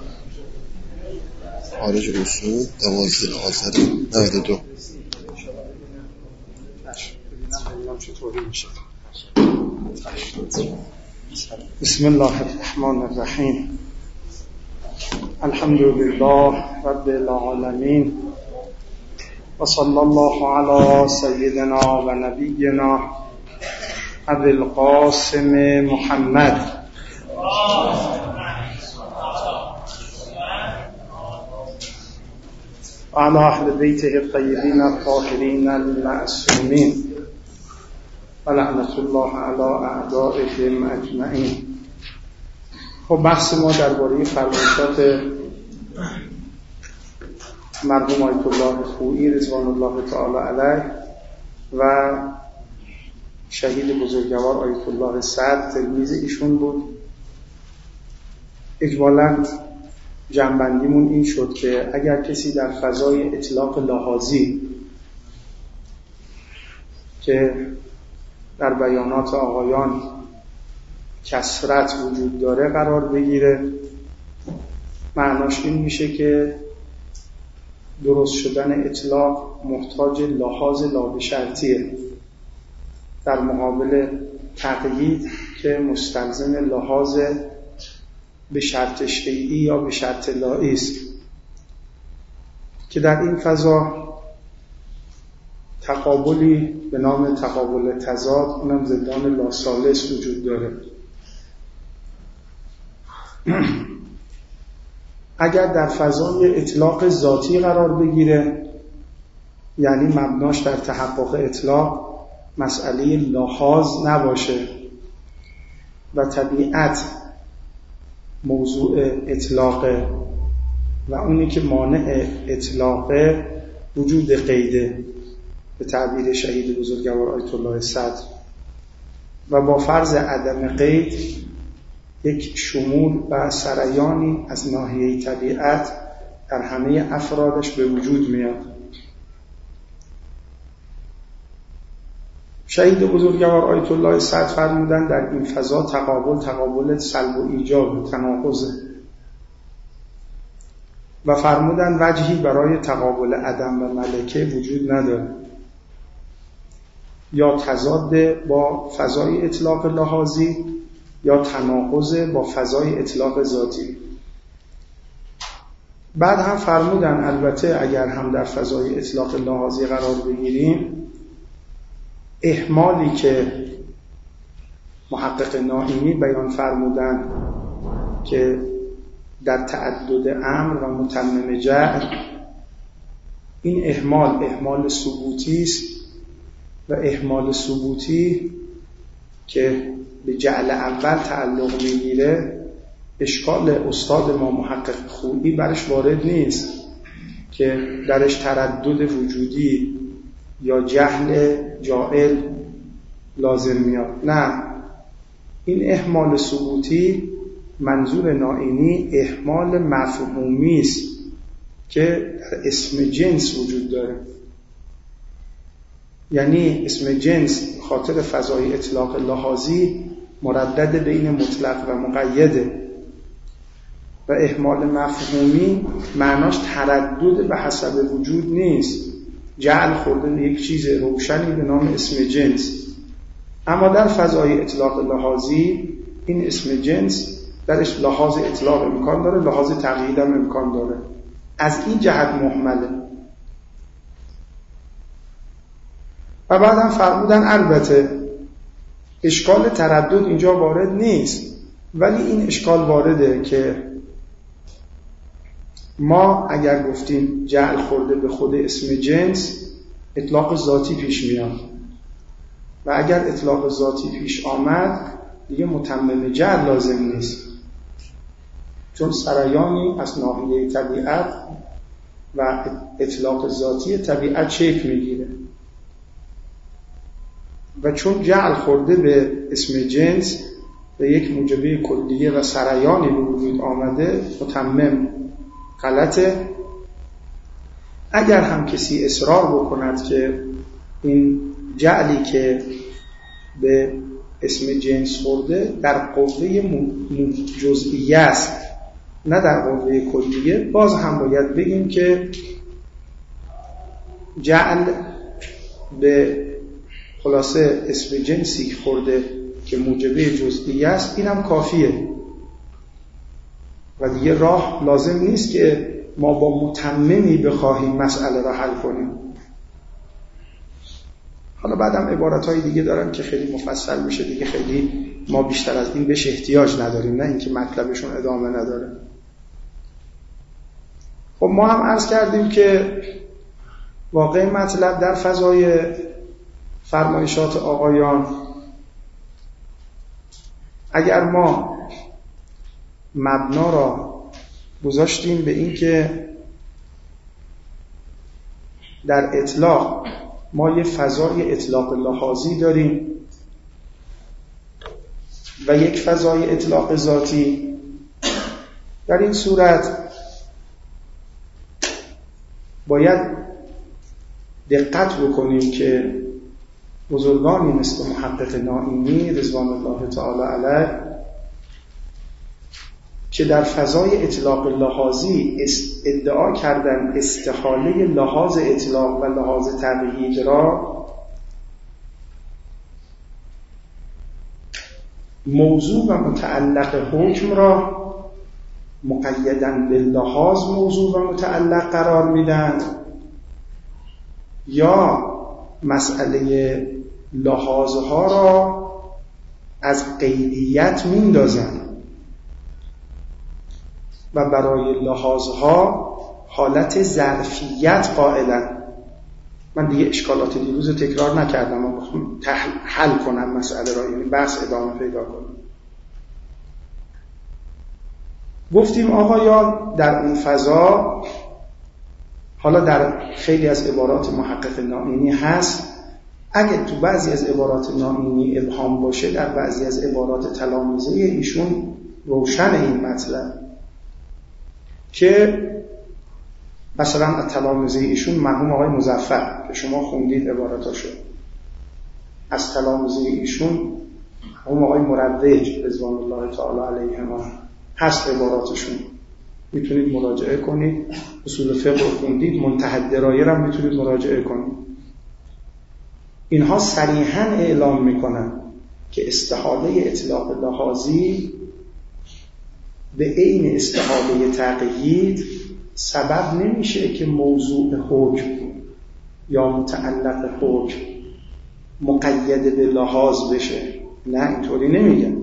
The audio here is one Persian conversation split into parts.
خارج اصول 12 آذر 92. بسم الله الرحمن الرحیم. الحمد لله رب العالمین و صلی الله علی سیدنا و نبینا ابی القاسم محمد و علی اهل بیته الطیبین الطاهرین المعصومین و لعنت الله علی اعدائهم اجمعین. خب بحث ما درباره فرمایشات مرحوم آیت الله خویی رضوان الله تعالی علیه و شهید بزرگوار آیت الله سعد تلمیذ ایشون بود. اجمالاً جنبندیمون این شد که اگر کسی در فضای اطلاق لحاظی که در بیانات آقایان کثرت وجود داره قرار بگیره، معناش این میشه که درست شدن اطلاق محتاج لحاظ لابشرطیه در مقابل تقیید که مستلزم لحاظ به شرط شیعی یا به شرط لایی است، که در این فضا تقابلی به نام تقابل تضاد، اونم ضدان لاسالس وجود داره. اگر در فضای اطلاق ذاتی قرار بگیره، یعنی مبناش در تحقق اطلاق مسئله لحاظ نباشه و طبیعت موضوع اطلاقه و اونی که مانع اطلاقه وجود قیده به تعبیر شهید بزرگوار آیت الله صدر، و با فرض عدم قید یک شمول و سریانی از ناحیه طبیعت در همه افرادش به وجود میاد. شهید بزرگوار آیت الله صدر فرمودن در این فضا تقابل سلب و ایجاب و تناقض، و فرمودن وجهی برای تقابل عدم و ملکه وجود نداره، یا تضاد با فضای اطلاق لحاظی یا تناقض با فضای اطلاق ذاتی. بعد هم فرمودن البته اگر هم در فضای اطلاق لحاظی قرار بگیریم، احمالی که محقق نائینی بیان فرمودن که در تعدد امر و متمم جعل، این احمال ثبوتی است و احمال ثبوتی که به جعل اول تعلق میگیره، اشکال استاد ما محقق خویی برش وارد نیست که درش تردد وجودی یا جهل جائل لازم میاد. نه، این احمال ثبوتی منظور نائینی احمال مفهومی است که در اسم جنس وجود داره، یعنی اسم جنس خاطر فضای اطلاق لحاظی مردد بین مطلق و مقیده، و احمال مفهومی معناش تردد به حسب وجود نیست، جعل خورده به یک چیز روشنی به نام اسم جنس. اما در فضای اطلاق لحاظی این اسم جنس درش لحاظ اطلاق امکان داره، لحاظ تقیید هم امکان داره، از این جهت مهمله. و بعد هم فرمودن البته اشکال تردد اینجا وارد نیست، ولی این اشکال وارده که ما اگر گفتیم جعل خورده به خود اسم جنس، اطلاق ذاتی پیش میاد، و اگر اطلاق ذاتی پیش آمد دیگه متمم جعل لازم نیست، چون سریانی از ناحیه طبیعت و اطلاق ذاتی طبیعت شکل میگیره، و چون جعل خورده به اسم جنس به یک موجبه کلیه و سریانی به وجود آمده، متمم غلطه. اگر هم کسی اصرار بکند که این جعلی که به اسم جنس خورده در قوه جزئیه است، نه در قوه کلیه، باز هم باید بگیم که جعل به خلاصه اسم جنسی که خورده که موجبه جزئی است اینم کافیه و دیگه راه لازم نیست که ما با متممی بخواهیم مسئله را حل کنیم. حالا بعدم عبارت‌های دیگه دارن که خیلی مفصل میشه دیگه، خیلی ما بیشتر از این بهش احتیاج نداریم، نه اینکه مطلبشون ادامه نداره. خب ما هم عرض کردیم که واقع مطلب در فضای فرمایشات آقایان، اگر ما مبنا را گذاشتیم به این که در اطلاق ما یه فضای اطلاق لحاظی داریم و یک فضای اطلاق ذاتی، در این صورت باید دقت بکنیم که بزرگانی مثل محقق نائینی رضوان الله تعالی علیه که در فضای اطلاق لحاظی ادعا کردن استحاله لحاظ اطلاق و لحاظ تقیید را موضوع و متعلق حکم را مقیداً باللحاظ موضوع و متعلق قرار میدن یا مسئله لحاظها را از قیدیت میندازن و برای لحاظها حالت ظرفیت قائلن. من دیگه اشکالات دیروز تکرار نکردم و بخوام حل کنم مسئله را، یعنی بحث ادامه پیدا کنم. گفتیم آقایان در اون فضا، حالا در خیلی از عبارات محقق نائینی هست، اگه تو بعضی از عبارات نائینی ابهام باشه در بعضی از عبارات تلامذه ایشون روشن این مطلب که مثلا از تلامذه ایشون مرحوم آقای مظفر که شما خوندید عباراتاشو، از تلامذه ایشون مرحوم آقای مروج رضوان الله تعالی علیهما هست عباراتشون، میتونید مراجعه کنید. اصول فقه رو خوندید، منتهی الدرایه هم میتونید مراجعه کنید. اینها صریحاً اعلام میکنن که استحاله اطلاق لحاظی به عین استحاله تقیید سبب نمیشه که موضوع حکم یا متعلق حکم مقید به لحاظ بشه. نه، اینطوری نمیگن،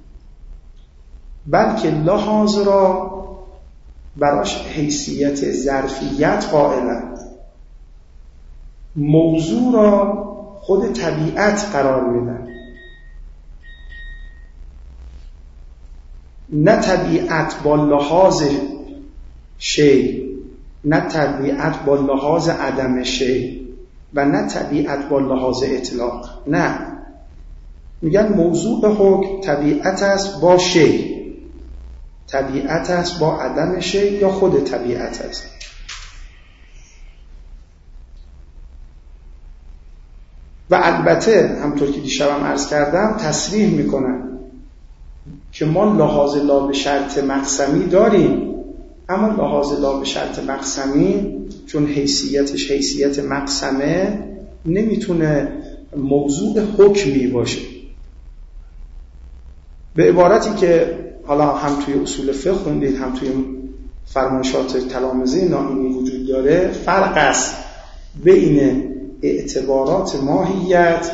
بلکه لحاظ را براش حیثیت ظرفیت قائلند، موضوع را خود طبیعت قرار میدن، نه طبیعت با لحاظ شی، نه طبیعت با لحاظ عدم شی و نه طبیعت با لحاظ اطلاق. نه، میگن موضوع حکم طبیعت است با شی، طبیعت است با عدم شی یا خود طبیعت است. و البته همطور که دیشبم عرض کردم تصریح میکنن که ما لحاظ لا به شرط مقسمی داریم، اما لحاظ لا به شرط مقسمی چون حیثیتش حیثیت مقسمه نمیتونه موضوع حکمی باشه. به عبارتی که حالا هم توی اصول فقه خوندید هم توی فرمایشات تلامذه نائینی وجود داره، فرق است بین اعتبارات ماهیت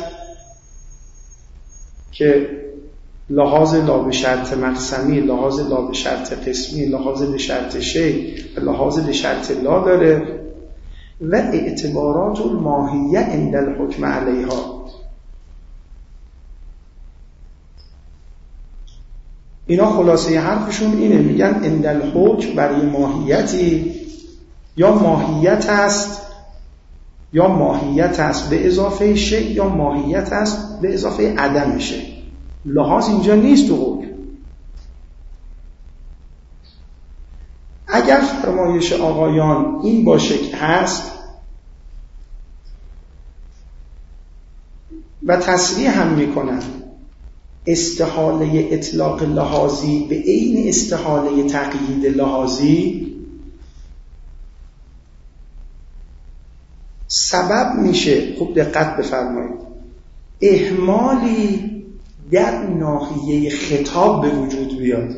که لحاظ لا به شرط مقسمی، لحاظ لا به شرط قسمی، لحاظ به شرط شی، لحاظ به شرط لا داره، و اعتبارات الماهیه عند الحکم علیها. اینا خلاصه حرفشون اینه، میگن عند الحکم برای ماهیتی یا ماهیت است یا ماهیت است به اضافه شی یا ماهیت است به اضافه عدم شی. لحاظ اینجا نیست تو حکم. اگر فرمایش آقایان این باشه که هست و تصریح هم میکنن استحاله اطلاق لحاظی به عین استحاله تقیید لحاظی سبب میشه، خوب دقت بفرمایید، اهمالی در ناحیه خطاب به وجود بیاد.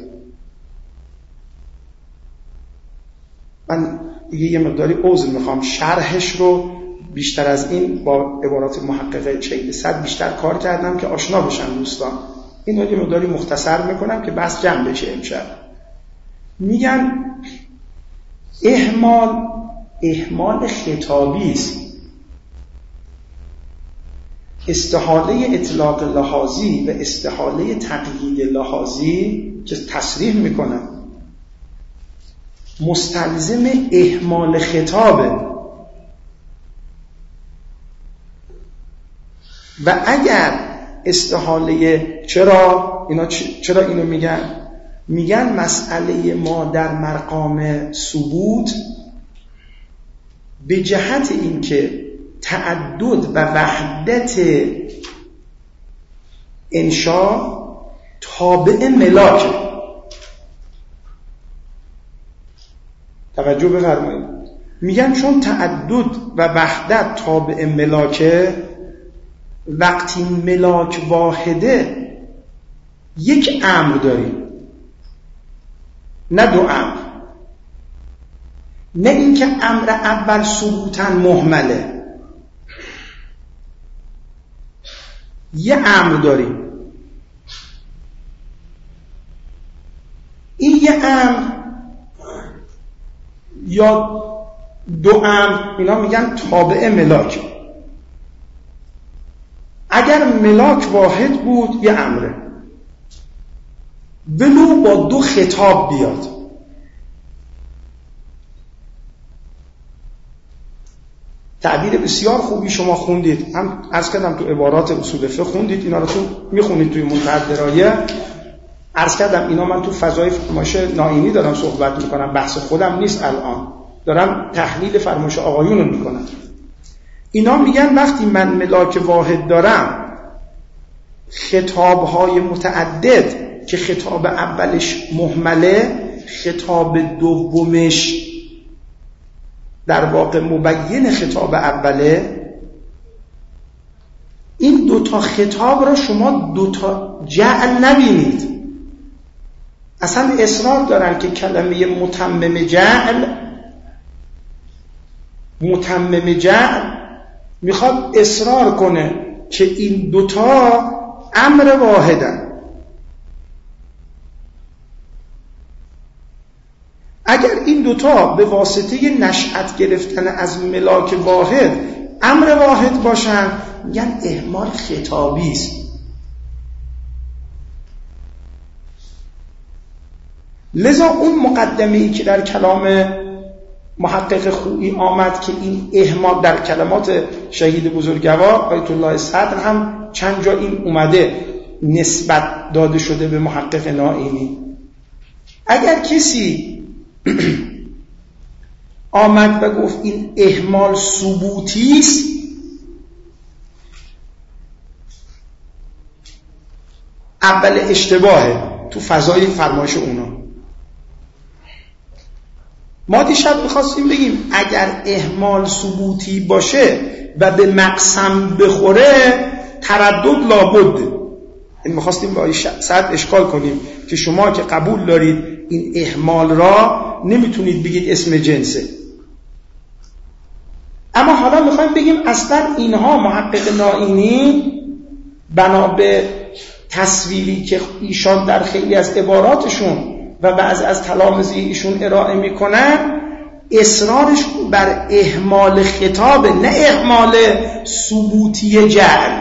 من دیگه یه مقداری عذر میخوام، شرحش رو بیشتر از این با عبارات محقق شهید صدر بیشتر کار کردم که آشنا بشن دوستان. این رو یه مقداری مختصر میکنم که بس جمع بشه امشب. میگن اهمال خطابی است. استحاله اطلاق لحاظی و استحاله تقیید لحاظی که تصریح میکنن مستلزم اهمال خطابه. و اگر استحاله چرا اینو میگن مسئله ما در مقام ثبوت به جهت اینکه تعدد و وحدت انشا تابع ملاکه. توجه بفرمایید، میگن چون تعدد و وحدت تابع ملاکه، وقتی ملاک واحده یک امر داریم نه دو امر، نه اینکه امر اول ثبوتاً مهمله، یه امر داریم. این یه امر یا دو امر اینا میگن تابع ملاک. اگر ملاک واحد بود یه امره، ولو با دو خطاب بیاد. تعبیر بسیار خوبی شما خوندید، هم عرض کردم تو عبارات اصول فقه خوندید، اینا رو تو میخونید توی منتهی الدرایه. عرض کردم اینا من تو فضای فرمایش نائینی دارم صحبت میکنم، بحث خودم نیست، الان دارم تحلیل فرمایش آقایون رو میکنم. اینا میگن وقتی من ملاک واحد دارم، خطابهای متعدد که خطاب اولش مهمله، خطاب دومش در واقع مبین خطاب اوله، این دوتا خطاب را شما دوتا جعل نبینید. اصلا اصرار دارن که کلمه متمم جعل میخواد اصرار کنه که این دوتا امر واحدن. اگر این دوتا به واسطه نشأت گرفتن از ملاک واحد امر واحد باشن، میگن اهمال خطابی است. لذا اون مقدمه‌ای که در کلام محقق خویی آمد که این اهمال در کلمات شهید بزرگوار آیت الله صدر هم چند جا این اومده نسبت داده شده به محقق نائینی. اگر کسی آمد و گفت این اهمال ثبوتی است، اول اشتباهه تو فضای فرمایش اونا. ما دیشب می‌خواستیم بگیم اگر اهمال ثبوتی باشه و به مقسم بخوره تردد لابد. این می‌خواستیم با صد اشکال کنیم که شما که قبول دارید این اهمال را نمیتونید بگید اسم جنسه. اما حالا میخوایم بگیم اصلا اینها محقق نائینی بنا به تصویری که ایشان در خیلی از عباراتشون و بعض از تلامذه ایشون ارائه میکنن، اصرارش بر اهمال خطاب، نه اهمال ثبوتی جعل.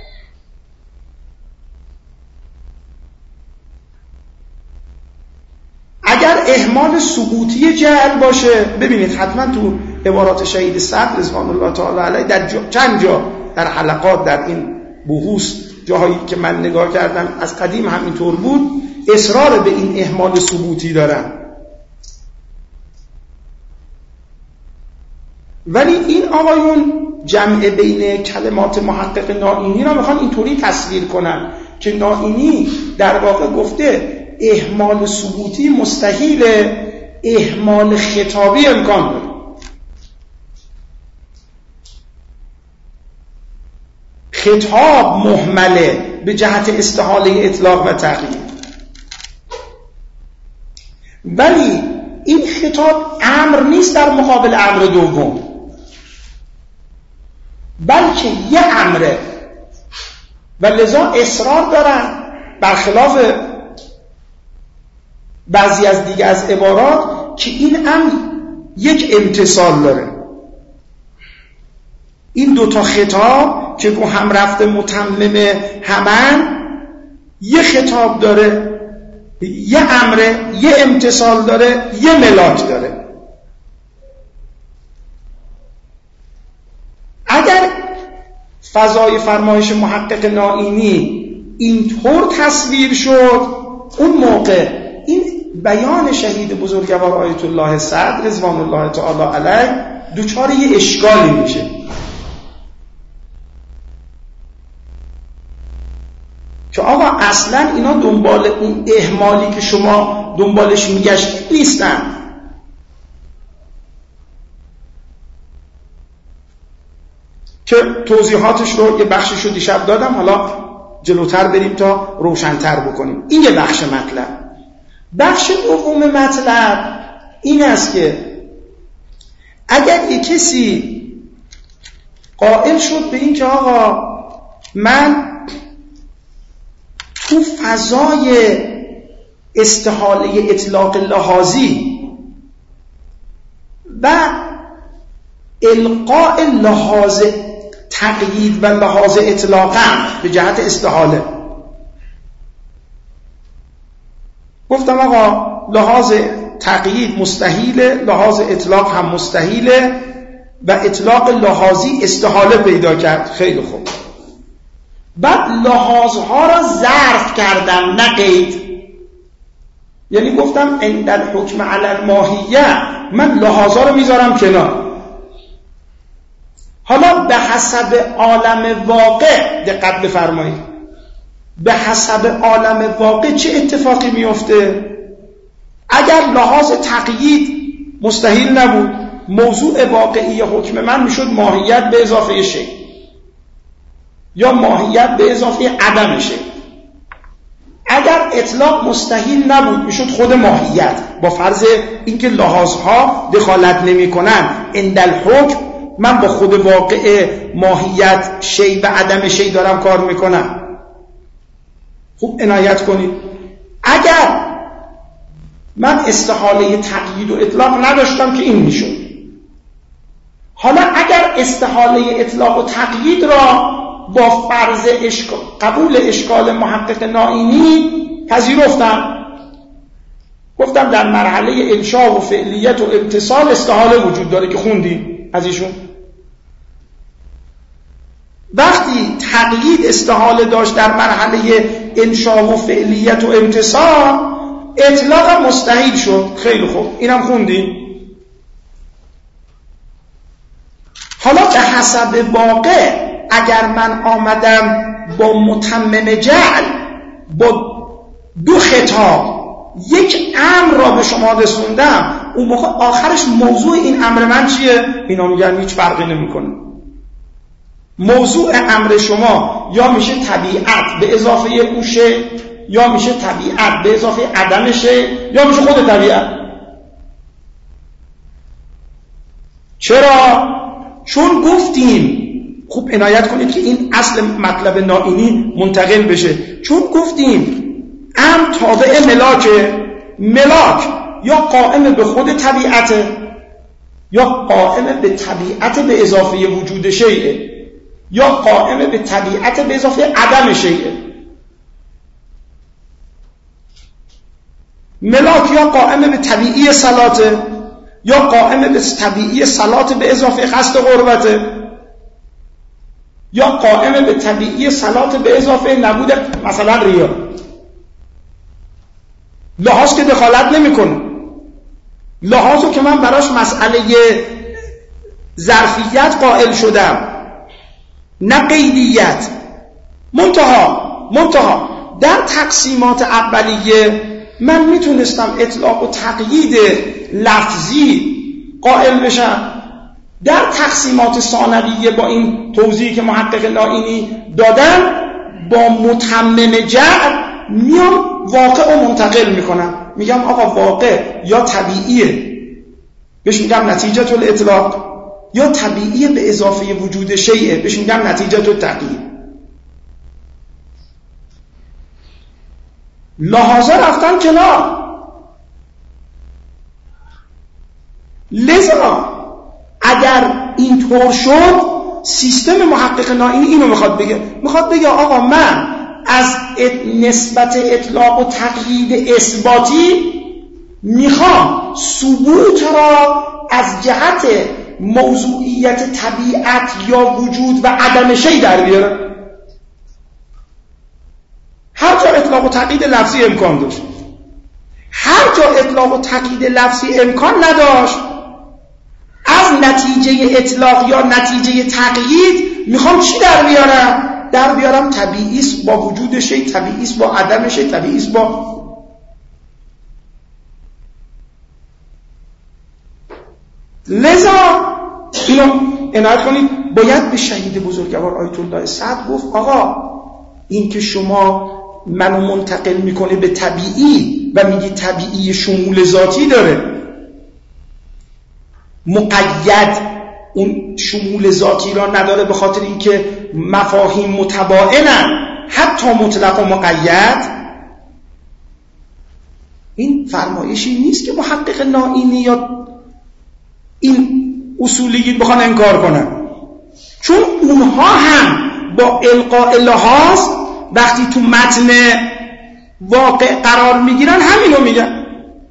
اگر اهمال ثبوتی جعل باشه، ببینید حتما تو عبارات شهید صدر رضوان الله تعالی علیه در چند جا در حلقات در این بحوث، جاهایی که من نگاه کردم از قدیم همینطور بود، اصرار به این اهمال ثبوتی دارن. ولی این آقایون جمع بین کلمات محقق نائینی را میخوان اینطوری تصویر کنن که نائینی در واقع گفته اهمال ثبوتی مستحیله، اهمال خطابی امکان داره. خطاب مهمله به جهت استحاله اطلاق و تقیید، ولی این خطاب امر نیست در مقابل امر دوم، بلکه یه امره و لذا اصرار دارن برخلاف بعضی از دیگه از عبارات که این امر یک امتصال داره. این دوتا خطاب که رو هم رفته متمم همن، یه خطاب داره، یه امره، یه امتصال داره، یه ملاک داره. اگر فضای فرمایش محقق نائینی اینطور تصویر شد، اون موقع این بیان شهید بزرگوار آیت الله صدر رضوان الله تعالی علیه دوچار یه اشکالی میشه. که آقا اصلا اینا دنبال اون اهمالی که شما دنبالش میگشتید نیستن. که توضیحاتش رو یه بخشش رو دیشب دادم، حالا جلوتر بریم تا روشن‌تر بکنیم. این یه بخش مطلب. بخش دوم مطلب این است که اگر یه کسی قائل شد به این که آقا من تو فضای استحاله اطلاق لحاظی و القاء لحاظ تقیید و لحاظ اطلاقا به جهت استحاله، گفتم آقا لحاظ تقیید مستحیله، لحاظ اطلاق هم مستحیله و اطلاق لحاظی استحاله پیدا کرد. خیلی خوب. بعد لحاظها را ظرف کردم نه قید، یعنی گفتم عند الحکم علی الماهیه من لحاظها رو میذارم کنار. حالا به حسب عالم واقع دقت بفرمایید، به حسب عالم واقع چه اتفاقی میفته؟ اگر لحاظ تقیید مستحیل نبود، موضوع واقعی حکم من میشد ماهیت به اضافه شی یا ماهیت به اضافه عدم شی. اگر اطلاق مستحیل نبود میشد خود ماهیت، با فرض اینکه لحاظها دخالت نمیکنن عند الحکم من با خود واقع ماهیت شی و عدم شی دارم کار میکنم. خوب عنایت کنید. اگر من استحاله تقیید و اطلاق نداشتم که این میشد. حالا اگر استحاله اطلاق و تقیید را با فرض قبول اشکال محقق نائینی پذیرفتم، گفتم در مرحله انشاء و فعلیت و امتصال استحاله وجود داره که خوندیم از ایشون. وقتی تقیید استحاله داشت در مرحله انشاء و فعلیت و امتصال، اطلاق مستحیل شد. خیلی خوب، اینم خوندیم. حالا به حسب واقع اگر من آمدم با متمم جعل با دو خطاب یک امر را به شما رسوندم، اون موقع آخرش موضوع این امر من چیه؟ اینا میگن هیچ فرقی نمیکنه. موضوع امر شما یا میشه طبیعت به اضافه اوشه، یا میشه طبیعت به اضافه عدمشه، یا میشه خود طبیعت. چرا؟ چون گفتیم، خوب عنایت کنید که این اصل مطلب نائینی منتقل بشه، چون گفتیم امر تابع ملاک یا قائم به خود طبیعته یا قائم به طبیعت به اضافه وجود شیئه یا قائم به طبیعت به اضافه عدم شیئه. ملاک یا قائم به طبیعی صلاته یا قائم به طبیعی صلات به اضافه قصد قربته یا قائم به طبیعی صلات به اضافه نبود مثلا ریا. لحاظ که دخالت نمیکنه، لحاظو که من براش مسئله ظرفیت قائل شدم نه قیدیت. منتها در تقسیمات اولیه من میتونستم اطلاق و تقیید لفظی قائل بشم. در تقسیمات ثانویه با این توضیحی که محقق نائینی دادن، با متمم جعل میام واقع رو منتقل میکنم. میگم آقا واقع یا طبیعیه، بهش میگم نتیجه الاطلاق، یا طبیعیه به اضافه وجود شیئه، بهش میگم نتیجه التقیید. لحاظا رفتن کنار. لذا اگر اینطور شد، سیستم محقق نائینی اینو میخواد بگه آقا من از نسبت اطلاق و تقیید اثباتی میخوام ثبوت را از جهت موضوعیت طبیعت یا وجود و عدم شیء در بیارم. هر جا اطلاق و تقیید لفظی امکان داشت، هر جا اطلاق و تقیید لفظی امکان نداشت، از نتیجه اطلاق یا نتیجه تقیید میخوام چی در بیارم طبیعی است با وجود شیء، طبیعی است با عدم شیء، طبیعی است با. لذا اینو عنایت کنید. باید به شهید بزرگوار آیت الله سعد گفت آقا این که شما منو منتقل میکنه به طبیعی و میگی طبیعی شمول ذاتی داره، مقید اون شمول ذاتی را نداره به خاطر اینکه مفاهیم متباینن حتی مطلق و مقید. این فرمایشی نیست که محقق نائینی یا این اصولیین بخوان انکار کنن، چون اونها هم با القاء لحاظ وقتی تو متن واقع قرار میگیرن همینو میگن.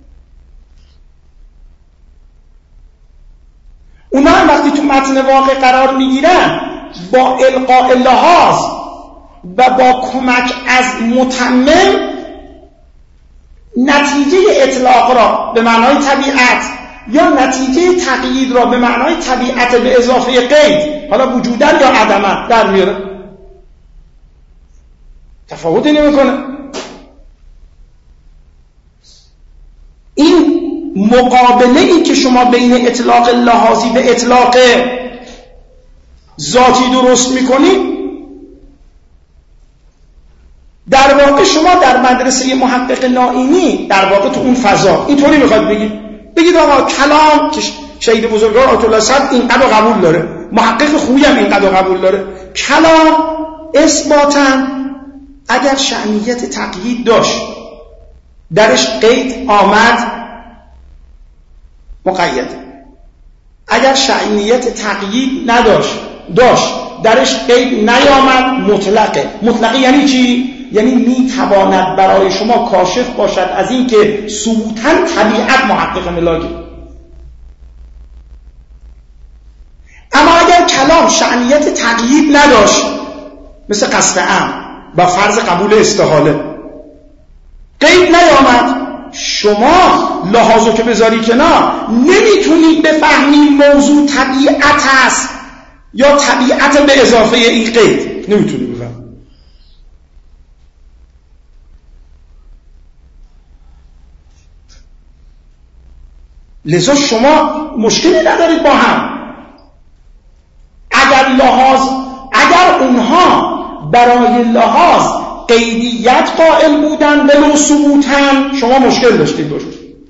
اونا هم وقتی تو متن واقع قرار میگیرن با القاء لحاظ و با کمک از متمم نتیجه اطلاق را به معنای طبیعت یا نتیجه تقیید را به معنای طبیعت به اضافه قید، حالا وجودن یا عدمن، در میاره. تفاوتی نمیکنه. این مقابله ای که شما بین اطلاق لحاظی به اطلاق ذاتی درست میکنید، در واقع شما در مدرسه محقق نائینی در واقع تو اون فضا اینطوری میخواد بگید آقا کلام که شهید بزرگوار آیت الله سعد اینقدر قبول داره، محقق خوبی هم اینقدر قبول داره، کلام اثباتاً اگر شأنیت تقیید داشت درش قید آمد مقید، اگر شأنیت تقیید داشت درش قید نیامد مطلقه یعنی چی؟ یعنی میتواند برای شما کاشف باشد از این که ثبوتاً طبیعت محقق ملاکی. اما اگر کلام شأنیت تقیید نداشت مثل قصد عام و فرض قبول استحاله قید نیامد، شما لحاظو که بذاری کنار نمیتونید بفهمی موضوع طبیعت هست یا طبیعت به اضافه این قید، نمیتونی بفهمی. لذا شما مشکلی ندارید با هم. اگر اونها برای لحاظ قیدیت قائل بودن ولو ثبوتاً، شما مشکل داشتید باشه.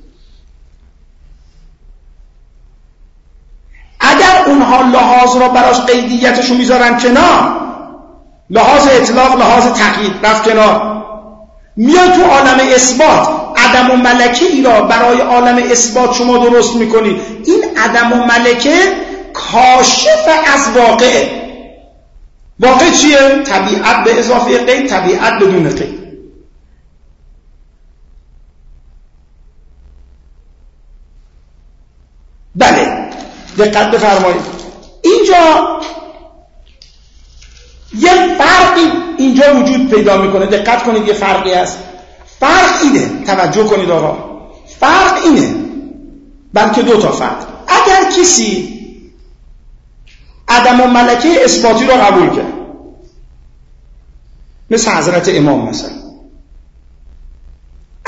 اگر اونها لحاظ را براش قیدیتشو میذارن کنار، لحاظ اطلاق لحاظ تقیید رفت کنار، میاد تو عالم اثبات عدم و ملکه ای را برای عالم اثبات شما درست میکنید. این عدم و ملکه کاشف از واقعه. واقع چیه؟ طبیعت به اضافه قید، طبیعت بدون قید. بله دقت بفرمایید، اینجا یه فرقی اینجا وجود پیدا میکنه. دقت کنید یه فرقی هست. فرق اینه، توجه کنید آقا، فرق اینه، بلکه دو تا فرق. اگر کسی عدم و ملکه اثباتی رو قبول کرد، مثل حضرت امام مثلا،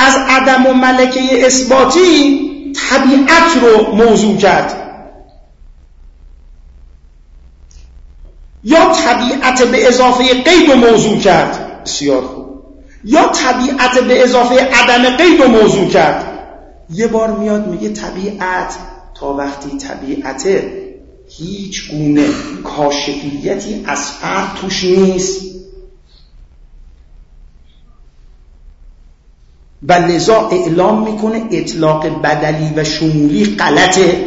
از عدم و ملکه اثباتی طبیعت رو موضوع کرد، یا طبیعت به اضافه قید رو موضوع کرد، بسیار خوب، یا طبیعت به اضافه عدم قید رو موضوع کرد. یه بار میاد میگه طبیعت، تا وقتی طبیعت هیچ گونه کاشفیتی از فرد توش نیست و لذا اعلام میکنه اطلاق بدلی و شمولی غلطه،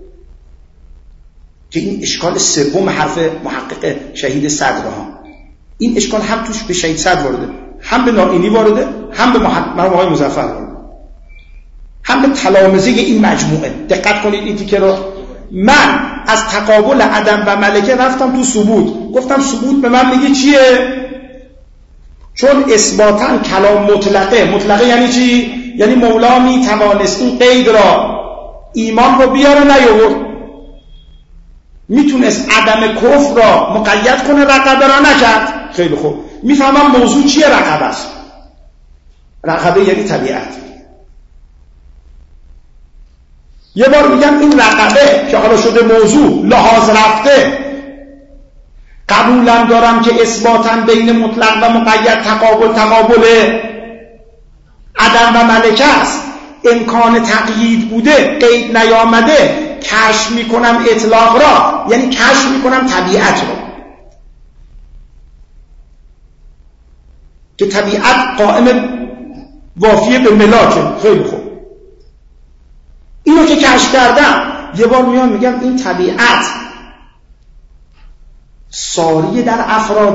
که این اشکال سوم حرف محقق شهید صدر ها. این اشکال هم توش به شهید صدر وارده، هم به نائینی وارده، هم به مرحوم آقای مظفر وارده، هم به تلامذه این مجموعه. دقت کنید این تیکه رو. من از تقابل عدم و ملکه رفتم تو ثبوت، گفتم ثبوت به من میگه چیه؟ چون اثباتاً کلام مطلقه. مطلقه یعنی چی؟ یعنی مولا میتوانست این قید را، ایمان رو بیاره نیاورد، میتونست عدم کفر را مقید کنه، رقبه را نکرد. خیلی خوب، میفهمم موضوع چیه. رقبه است. رقبه یعنی طبیعت. یه بار میگم این رقبه که حالا شده موضوع لحاظ رفته، قبولم دارم که اثباتاً بین مطلق و مقید تقابل عدم و ملکه است، امکان تقیید بوده، قید نیامده، کشف میکنم اطلاق را، یعنی کشف میکنم طبیعت را، که طبیعت قائم وافیه به ملاکه. خیلی خوب، اینو که کشف کردم، یه بار میام میگم این طبیعت ساری در افراد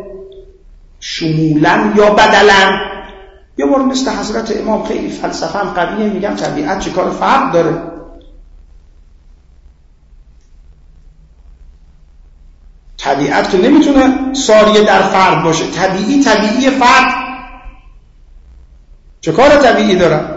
شمولاً یا بدلاً. یه بار مثل حضرت امام خیلی فلسفه هم قویه، میگم طبیعت چه کار فرق داره؟ طبیعت که نمیتونه ساری در فرد باشه، طبیعی فرد چه کار طبیعی داره؟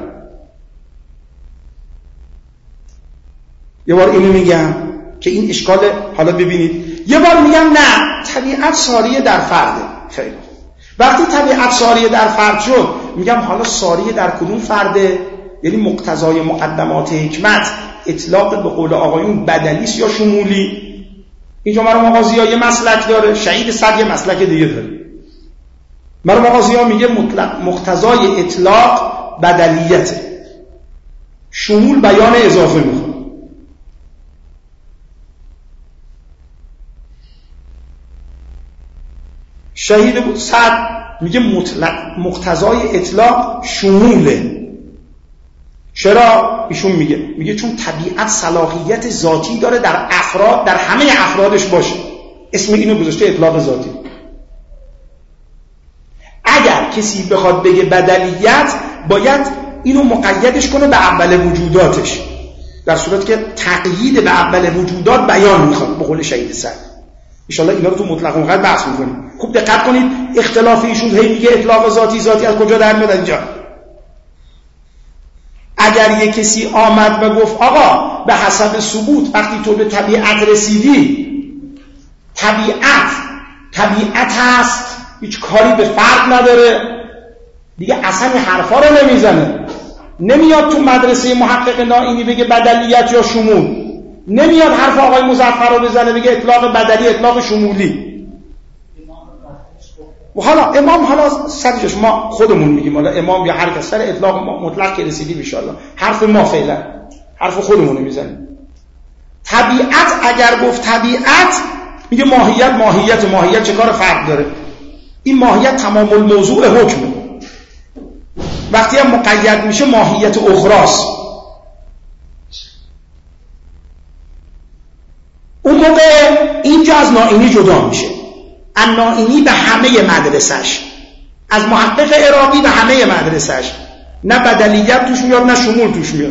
یه بار اینو میگم که این اشکال. حالا ببینید، یه بار میگم نه، طبیعت ساریه در فرده. خیلی وقتی طبیعت ساریه در فرد شد، میگم حالا ساریه در کدوم فرده؟ یعنی مقتضای مقدمات حکمت اطلاق به قول آقایون بدلیست یا شمولی؟ اینجا مرحوم آقا ضیا یه مسلک داره، شهید صدر یه مسلک دیگه داره. مرحوم آقا ضیا میگه مقتضای اطلاق بدلیته، شمول بیان اضافه میخواد. شهید صدر میگه مقتضای اطلاق شموله. چرا؟ ایشون میگه چون طبیعت صلاحیت ذاتی داره در افراد، در همه افرادش باشه. اسم اینو گذاشته اطلاق ذاتی. اگر کسی بخواد بگه بدلیت، باید اینو مقیدش کنه به اول وجوداتش، در صورت که تقیید به اول وجودات بیان میخواد به قول شهید صدر. ان شاء الله اینا رو تو مطلق مقید بحث میکنیم. خوب دقت کنید، اختلاف ایشون هی میگه اطلاق ذاتی از کجا در میاد اینجا؟ اگر یک کسی آمد و گفت آقا به حسب ثبوت وقتی تو به طبیعت رسیدی، طبیعت هست، هیچ کاری به فرد نداره، دیگه اصلا این حرفا رو نمیزنه. نمیاد تو مدرسه محقق نائینی بگه بدلیت یا شمول، نمیاد حرف آقای مظفر رو بزنه بگه اطلاق بدلی اطلاق شمولی. و حالا امام، حالا سرجش ما خودمون میگیم، حالا امام یا هر کس سر اطلاق مطلق که رسیدیم ان شاء الله، حرف ما فعلا حرف خودمون رو میزنیم. طبیعت اگر گفت طبیعت، میگه ماهیت چه کار فرق داره؟ این ماهیت تمام الموضوع حکمه. وقتی هم مقید میشه ماهیت اخراست. اون موقع اینجا از نائینی جدا میشه. نائینی به همه مدرسش، از محقق عراقی به همه مدرسش، نه بدلیت توش میاد نه شمول توش میاد.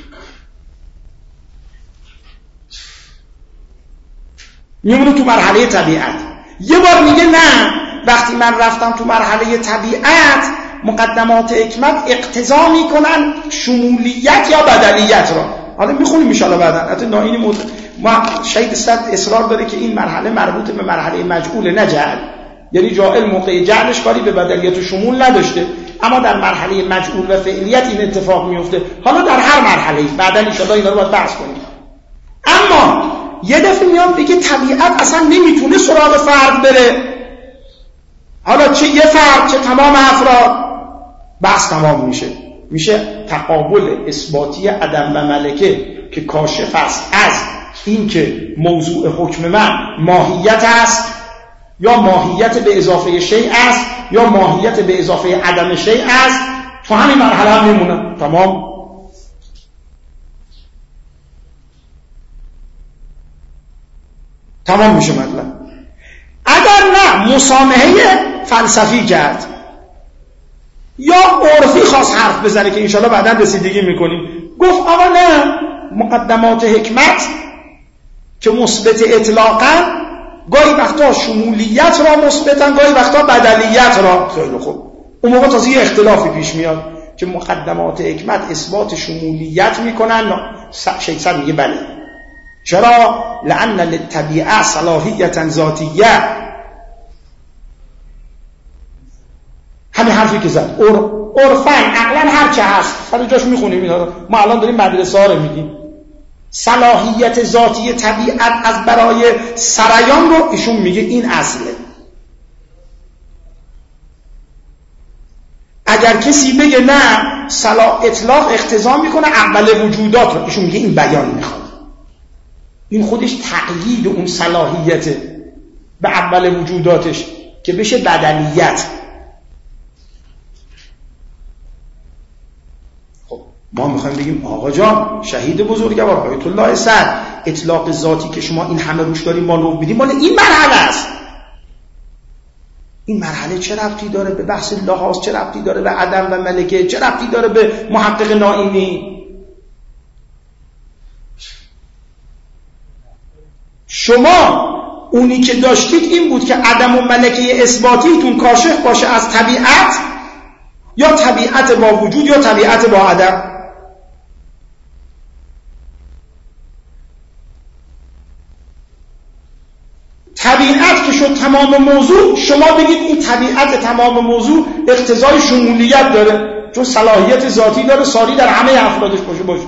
میمونه تو مرحله طبیعت. یه بار میگه نه، وقتی من رفتم تو مرحله طبیعت، مقدمات حکمت اقتضا میکنن شمولیت یا بدلیت را. حالا میخونیم ان شاء الله بعداً. حتی نائینی ما شهید صدر اصرار داره که این مرحله مربوط به مرحله مجعول، نه جعل. یعنی جاعل موقع جعلش کاری به بدلیت و شمول نداشته. اما در مرحله مجعول و فعلیت این اتفاق میفته. حالا در هر مرحله بعداً ان شاءالله اینا رو باید بحث کنیم. اما یه دفعه میاد بگه طبیعت اصلا نمیتونه سراغ فرد بره، حالا چه یه فرد چه تمام افراد، بحث تمام میشه تقابل اثباتی عدم و ملکه که کاشف است از این که موضوع حکم من ماهیت است یا ماهیت به اضافه شیء است یا ماهیت به اضافه عدم شیء است. تو همین مرحله هم میمونه. تمام میشه مطلب. اگر نه مسامحه فلسفی کرد یا عرفی خواست حرف بزنه که انشالله بعداً رسیدگی میکنیم، گفت آقا نه، مقدمات حکمت که مثبت اطلاقاً گاهی وقتا شمولیت را مثبتن، گاهی وقتا بدلیت را. خیلی خوب، اون موقع تازه یه اختلافی پیش میاد که مقدمات حکمت اثبات شمولیت میکنن. شیخ صدر میگه بله. چرا؟ لأن للطبیعه صلاحیتا ذاتیه. همین حرفی که زد. عرفاً عقلاً هر چه هست سر جاش میخونیم اینا رو. ما الان داریم مدرسه ها رو میگیم. صلاحیت ذاتی طبیعت از برای سریان رو ایشون میگه این اصله. اگر کسی بگه نه اطلاق اقتضا میکنه اول وجودات رو، ایشون میگه این بیان میخواد. این خودش تقیید اون صلاحیت به اول وجوداتش که بشه بدلیت. خب ما میخوایم بگیم آقا جان شهید بزرگوار آیت الله صدر، اطلاق ذاتی که شما این همه روش داریم ما نو میدیم مال این مرحله است. این مرحله چه ربطی داره به بحث لحاظ؟ چه ربطی داره به عدم و ملکه؟ چه ربطی داره به محقق نائینی؟ شما اونی که داشتید این بود که عدم و ملکه اثباتیتون کاشف باشه از طبیعت، یا طبیعت با وجود یا طبیعت با عدم. طبیعت که شد تمام موضوع، شما بگید این طبیعت تمام موضوع اقتضای شمولیت داره چون صلاحیت ذاتی داره ساری در همه افرادش باشه.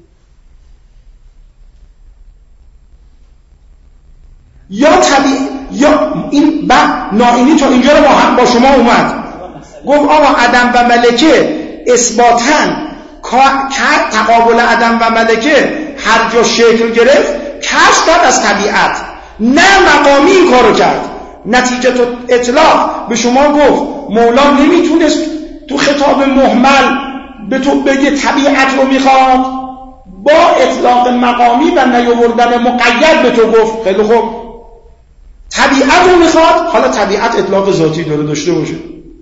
یا این نائینی تا اینجا رو با شما اومد گفت آقا عدم و ملکه اثباتاً تقابل عدم و ملکه هر جا شکل گرفت کشف کرد از طبیعت، نه مقامی این کارو کرد. نتیجه تو اطلاق به شما گفت مولا نمیتونست تو خطاب محمل به تو بگه طبیعت رو میخواد، با اطلاق مقامی و نیاوردن مقید به تو گفت خیلی خوب طبیعت رو میخواد. حالا طبیعت اطلاق ذاتی داشته باشه.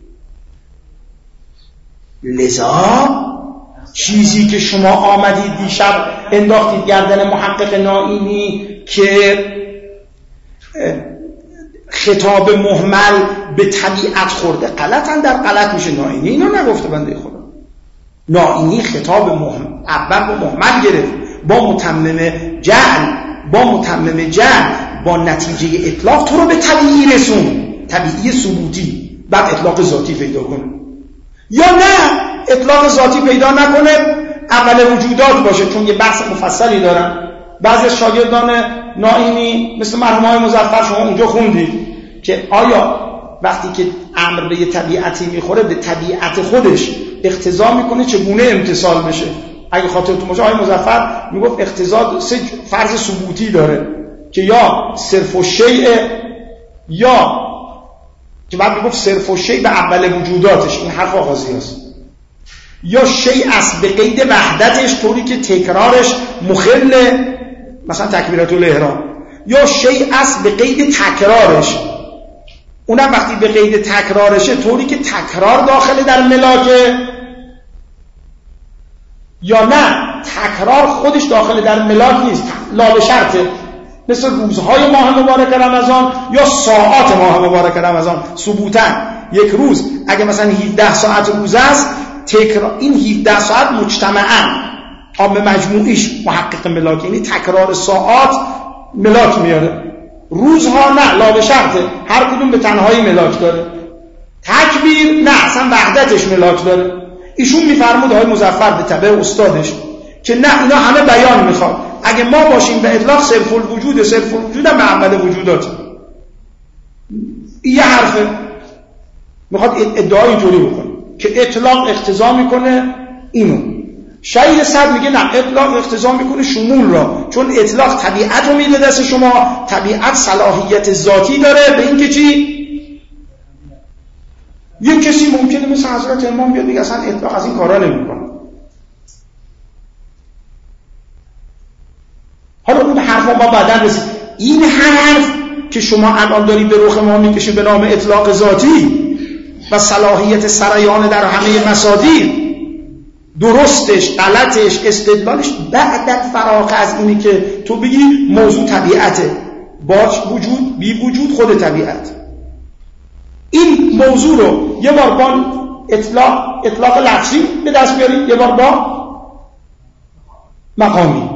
لذا چیزی که شما آمدید دیشب انداختید گردن محقق نائینی که خطاب محمل به طبیعت خورده، غلطن در غلط میشه. نائینی اینو نگفته بنده خدا. نائینی خطاب اول با محمل گرفت با متمم جعل با نتیجه اطلاق تو رو به طبیعی رسون، طبیعی ثبوتی، بعد اطلاق ذاتی پیدا کنه. یا نه اطلاق ذاتی پیدا نکنه اول وجودات باشه، چون یه بحث مفصلی دارن. بعضی از شاگردان نائینی مثل مرحوم های مظفر شما اونجا خوندید که آیا وقتی که امر به یه طبیعتی میخوره به طبیعت خودش اقتضا میکنه چگونه امتصال بشه. اگه خاطرتون باشه آقای مظفر میگفت اقتضا سه فرض ثبوتی داره که یا صرف و شیء، یا که بعد میگفت صرف و شیء به اول وجوداتش، این حرف آغازی است، یا شیء است به قید وحدتش طوری که تکرارش مخل مثلا تکبیرات الاحرام، یا شیء است به قید تکرارش، اونم وقتی به قید تکرارشه طوری که تکرار داخل در ملاکه، یا نه تکرار خودش داخل در ملاک نیست، لا به شرطه، مثل روزهای ماه مبارک رمضان یا ساعات ماه مبارک رمضان. ثبوتاً یک روز اگه مثلا 17 ساعت روز است، این 17 ساعت مجتمعاً به مجموعیش محقق ملاک، یعنی تکرار ساعات ملاک میاره. روزها نه، لا به شرطه، هر کدوم به تنهایی ملاک داره. تکبیر نه، اصلا وحدتش ملاک داره. ایشون میفرمود آقای مظفر به تبع استادش که نه، اینا همه بیان میخواد. اگه ما باشیم به اطلاق صرف الوجود هم محمد وجودات. یه حرفه میخواد ادعای اینجوری بکنه که اطلاق اقتضا میکنه اینو. شهید صدر میگه نه، اطلاق اقتضا میکنه شمول را، چون اطلاق طبیعت رو میده دست شما، طبیعت صلاحیت ذاتی داره به این که چی؟ یک کسی ممکنه مثل حضرت امام بیاد بگه اصلا اطلاق از این کارا نمیکنه. حالا اون حرفا ما بعداً رسید. این حرف که شما الان دارید به رخ ما میکشید به نام اطلاق ذاتی و صلاحیت سریان در همه مصادیر، درستش، غلطش، استدلالش بعد فراغ از اینی که تو بگی موضوع طبیعته، باش وجود بی وجود خود طبیعت. این موضوع رو یه بار با اطلاق لفظی به دست بیارید، یه بار با مقامی.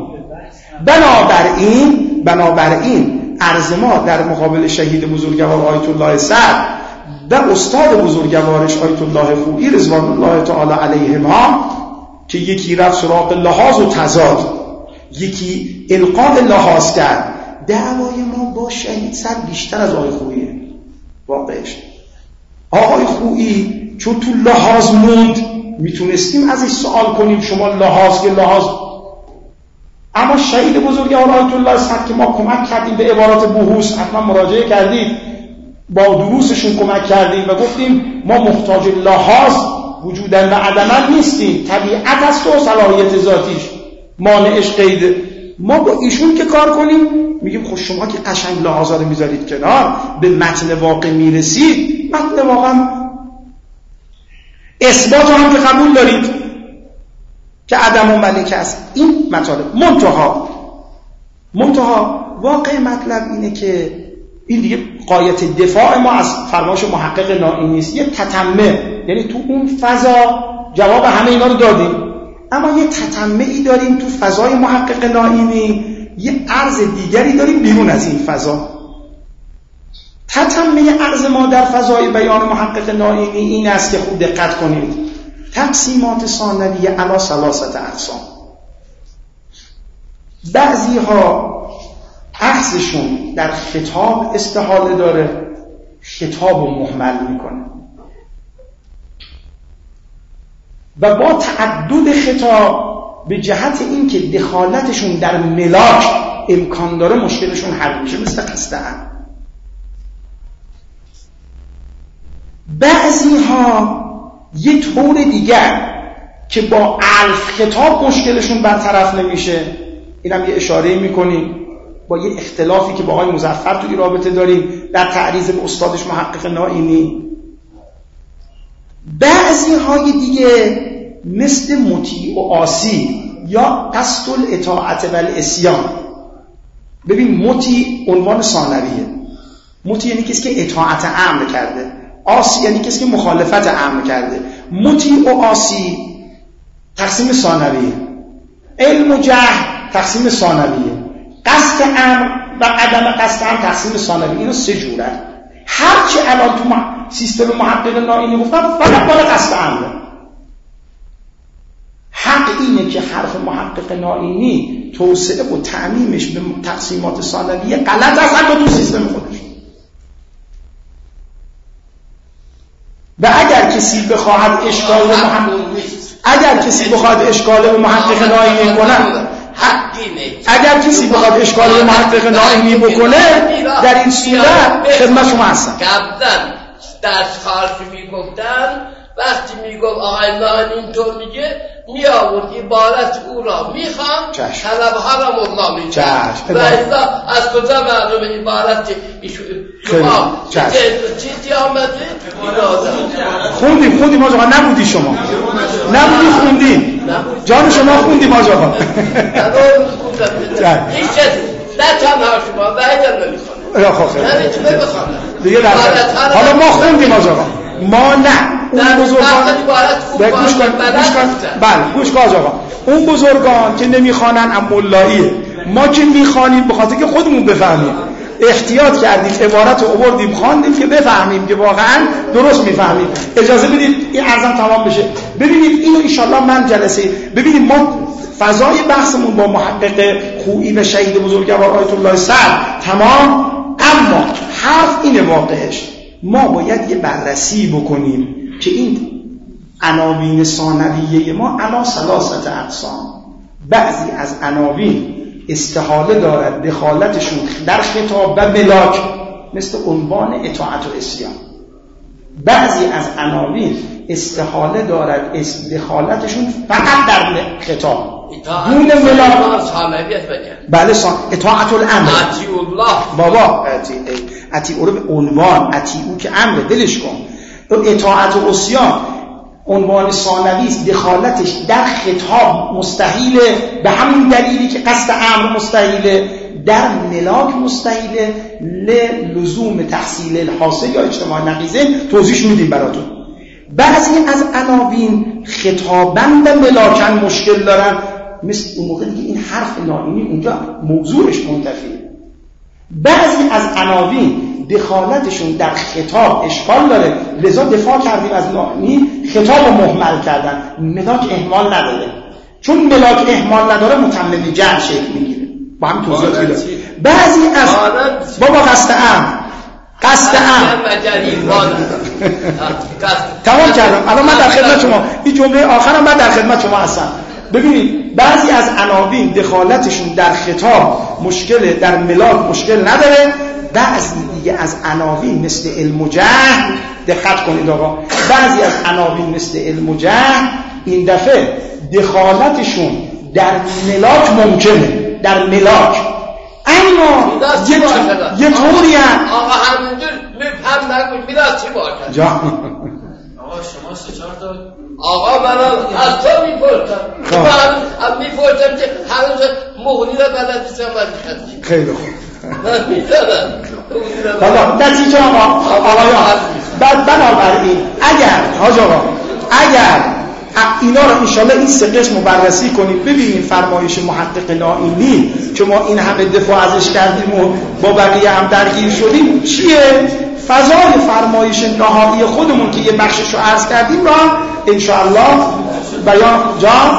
بنابراین عرض ما در مقابل شهید بزرگوار آیت الله صدر و استاد بزرگوارش آیت الله خویی رضوان الله تعالی علیهما که یکی رفت سراغ لحاظ و تضاد، یکی القاء لحاظ کرد، دعوای ما با شهید صدر بیشتر از آقای خوییه. واقعش آقای خویی چون تو لحاظ موند میتونستیم ازش سوال کنیم شما لحاظ که لحاظ، اما شهید بزرگوار آیت الله صدر که ما کمک کردیم به عبارات بحوث، حتما مراجعه کردید، با دروسشون کمک کردیم و گفتیم ما محتاج لحاظ وجودن و عدمن نیستیم، طبیعت است و صلاحیت ذاتیش، مانعش قیده. ما با ایشون که کار کنیم میگیم خب شما که قشنگ لحاظا رو میذارید کنار، به متن واقع میرسید، متن واقع اثبات هم که قبول دارید که عدم و ملکه است. این مطالب منتها واقع مطلب اینه که این دیگه غایت دفاع ما از فرمایش محقق نائینی نیست، یه تتمه، یعنی تو اون فضا جواب همه اینا رو دادیم، اما یه تتمه‌ای داریم تو فضای محقق نائینی، یه عرض دیگری داریم بیرون از این فضا. تتمه عرض ما در فضای بیان محقق نائینی این است که خوب دقت کنید، تقسیمات ثانویه علی ثلاثه اقسام. بعضی ها اخذشون در خطاب استحاله داره، خطاب رو مهمل میکنه و با تعدد خطاب به جهت این که دخالتشون در ملاک امکان داره مشکلشون حل میشه، مثل قصد هم. بعضی ها یه طور دیگر که با الف خطاب مشکلشون برطرف نمیشه، اینم یه اشاره میکنیم با یه اختلافی که با آقای مظفر توی رابطه داریم در تعریض به استادش محقق نائینی. بعضی های دیگه مثل مطیع و عاصی یا قصد الاطاعت و العصیان. ببین مطیع عنوان ثانویه، مطیع یعنی کسی که اطاعت امر کرده، عاصی یعنی کسی که مخالفت امر کرده. مطیع و عاصی تقسیم ثانویه، علم و جهل تقسیم ثانویه، قصد امر و عدم قصد امر تقسیم ثانویه. اینو سه جوره. هر چی الان تو سیستم محقق نائینی گفتم فقط بالا قصد امره. حق اینه که حرف محقق نائینی توسعه و تعمیمش به تقسیمات ثانویه غلط است حتی تو سیستم خودش. و اگر کسی بخواهد اشکال به محقق نائینی کنه، اگر کسی بخواد اشکال به محقق نائینی بکنه، در این صورت خدمت شما هستم. قبلا درس خارجی میگفتن، وقتی میگفت آقای نائینی اینطور میگه، می آورد عبارت او را میخوام طلب حرم الله میکرد و اذا از کجا معلوم عبارت شما چیزی آمده؟ خوندیم آقا، نبودی شما، نبودی خوندیم جان شما، خوندیم آقا. این چیز نه تنها شما باید نمیخونه، نمیتونه بخونه. حالا ما خوندیم آقا، ما نه اون بزرگان گوش کن آقا، اون بزرگان که نمیخوانن ام ملاییه، ما که میخوانیم به خاطر که خودمون بفهمیم. احتیاط کردیم عبارت رو آوردیم خواندیم که بفهمیم که واقعا درست میفهمیم. اجازه بدید این عرضم تمام بشه. ببینید اینو ان شاء الله من جلسه ببینید ما فضای بحثمون با محقق خویی و شهید بزرگوار آیت الله صدر تمام، اما حرف اینه واقعش ما باید یه بررسی بکنیم که این عناوین ثانویه ما اما ثلاثه اقسام. بعضی از عناوین استحاله دارد دخالتشون در خطاب و ملاک مثل عنوان اطاعت و عصیان. بعضی از عناوین استحاله دارد دخالتشون فقط در خطاب دون ملاک. بله اطاعت الامر اطیع الله بابا اطیع او به عنوان اطیع او که امر دلش کن. اطاعت و عصیان عنوان ثانوی است، دخالتش در خطاب مستحیله به همون دلیلی که قصد امر مستحیله، در ملاک مستحیله لزوم تحصیل الحاصل یا اجتماع نقیضه. توضیحش میدیم براتون. بعضی از عناوین خطابن و ملاکن مشکل دارن، مثل اون موقع دیگه این حرف نائینی اونجا موضوعش منتفیه. بعضی از عناوین دخالتشون در خطاب اشکال داره، لذا دفاع کردیم از نائینی، خطاب رو مهمل کردن. ملاک اهمال نداره، چون ملاک اهمال نداره متمم جمع شکل میگیره. با هم توضیحات میدم. بعضی از بابا قصد تمام کردم. الان من در خدمت شما، این جمله آخرم من در خدمت شما هستم. ببینید بعضی از عناوین دخالتشون در خطاب مشکل، در ملاک مشکل نداره. بعضی دیگه از عناوین مثل علم و جهل، دقت کنید آقا، بعضی از عناوین مثل علم و جهل این دفعه دخالتشون در ملاک ممکنه، در ملاک، اما یه طوری هم آقا همینجور مفهم نکن میراث چی باشه جان. آقا شما سه چهار تا آقا من از تو میپرسم، من میپرسم که هنوز مهری را بلد نیستم ولی خیلی خوب من میدونم. حالا نتیجه آقایان بنابراین اگر اینا رو انشالله این سه قسم رو بررسی کنیم ببینیم فرمایش محقق نائینی که ما این همه دفاع ازش کردیم و با بقیه هم درگیر شدیم چیه، فضای فرمایش نهایی خودمون که یه بخشش رو عرض کردیم را انشالله بیان جان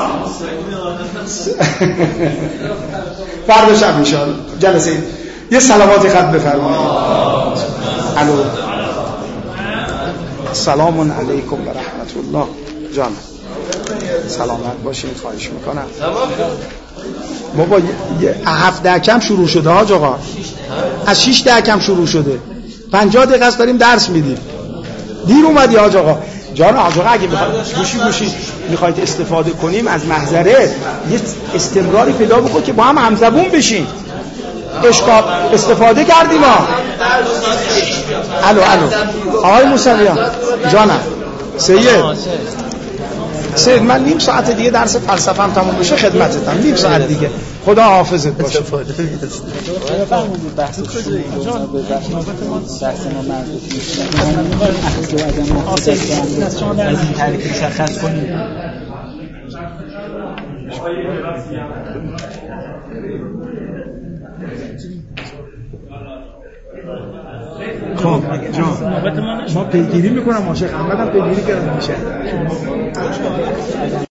فردا شب انشالله جلسه یه صلوات خط بفرمایید. الو سلام علیکم و رحمت الله. جان سلامت باشین، خواهش میکنم. بابا 7 دقیقه شروع شده حاج آقا، از 6 دقیقه شروع شده، 50 دقیقه است داریم درس میدیم. دیر اومدی حاج آقا. جان حاج آقا اگه گوشی میخواید استفاده کنیم از محضره یه استمراری پیدا بکن که با هم همزبون بشین. اشکال استفاده کردیم ها. الو آقای موسویان جانم. سید من نیم ساعت دیگه درس فلسفه‌ام تموم بشه خدمتتم، نیم ساعت دیگه. خدا حافظت باشه. بحث ما مربوط نیست. از این طریق مشخص کنید. خب جان ما پیگیری میکنم، ماشق احمد هم پیگیری کردن میشه.